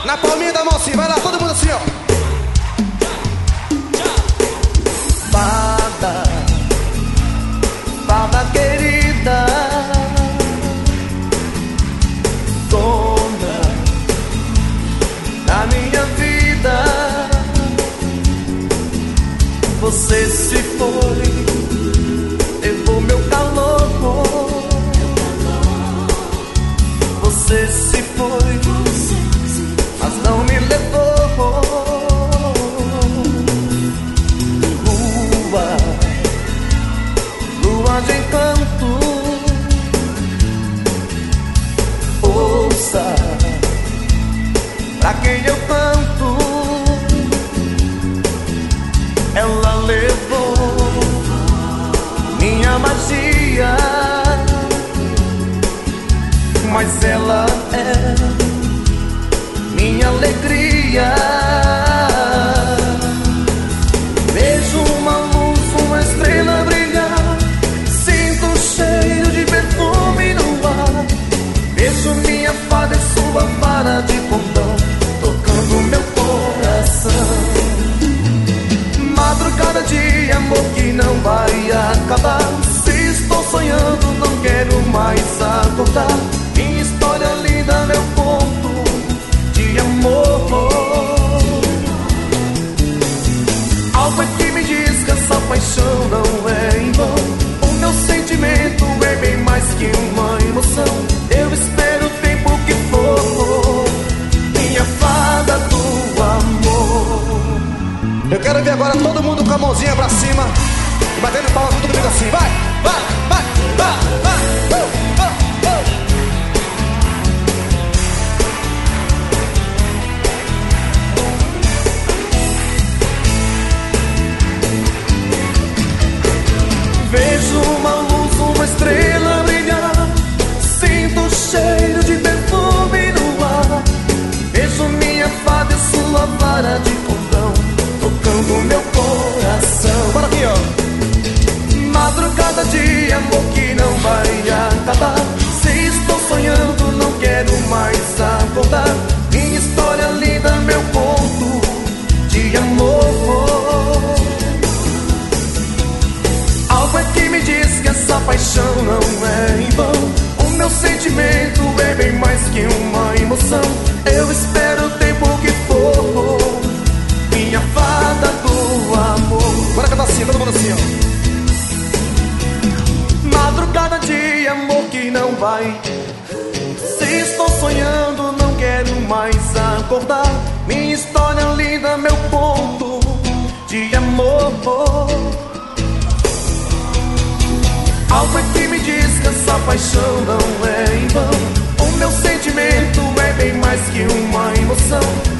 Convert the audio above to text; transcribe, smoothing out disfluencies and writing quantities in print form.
Na palminha da mão assim, vai lá, todo mundo assim, ó. Fada, fada querida, dona da minha vida. Você se foi, levou meu calor. Você se foi, mas não me levou. Lua de encanto, ouça pra quem eu canto. Ela levou minha magia, mas ela é minha alegria. Vejo uma luz, uma estrela brilhar, sinto um cheiro de perfume no ar. Vejo minha fada e sua vara de condão tocando meu coração. Madrugada de amor que não vai acabar. Se estou sonhando, não quero mais acordar. Minha história linda, meu conto de amor. Algo é que me diz que essa paixão não é em vão. O meu sentimento é bem mais que uma emoção. Eu espero o tempo que for, minha fada do amor. Eu quero ver agora todo mundo com a mãozinha pra cima e batendo palma, todo mundo assim. Vai, vai, vai, vai, vai. Vejo uma luz, uma estrela brilhar, sinto o cheiro de perfume no ar. Vejo minha fada e sua vara de condão tocando meu coração. Bora aqui, ó. Madrugada de amor que não vai acabar. Se estou sonhando, não quero mais acordar. Minha história linda, meu conto de amor. Algo é que me diz que essa paixão não é em vão. O meu sentimento é bem mais que uma emoção. Eu espero o tempo que for, minha fada do amor. Bora cantar assim, todo mundo assim, ó. Madrugada de amor que não vai. Se estou sonhando, não quero mais acordar. Minha história linda, meu ponto de amor. Algo é que me diz que essa paixão não é em vão. O meu sentimento é bem mais que uma emoção.